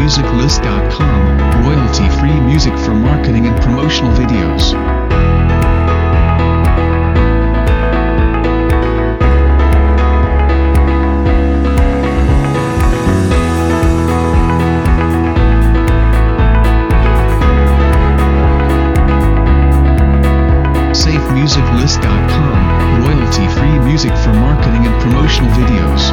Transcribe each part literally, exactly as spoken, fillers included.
music list dot com, royalty-free music for marketing and promotional videos. safe music list dot com, royalty-free music for marketing and promotional videos.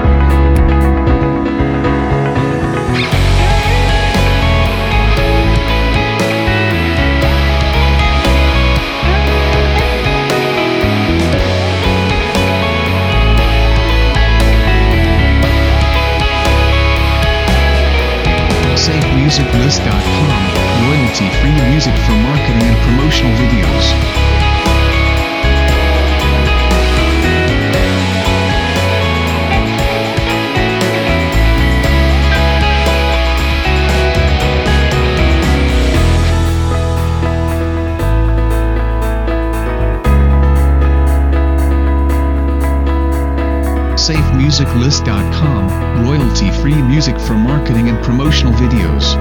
safe music list dot com, royalty-free music for marketing and promotional videos. safe music list dot com, royalty-free music for marketing and promotional videos.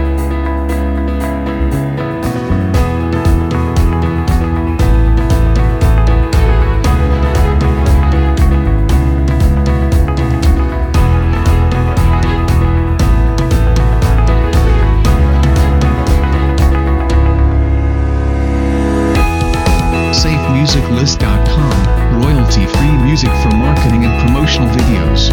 safe music list dot com, royalty-free music for marketing and promotional videos.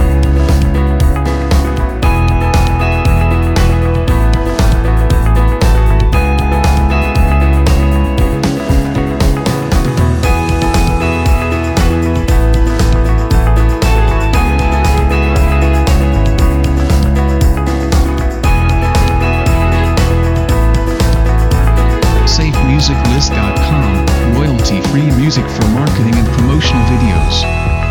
safe music list dot com, royalty-free music for marketing and promotional videos.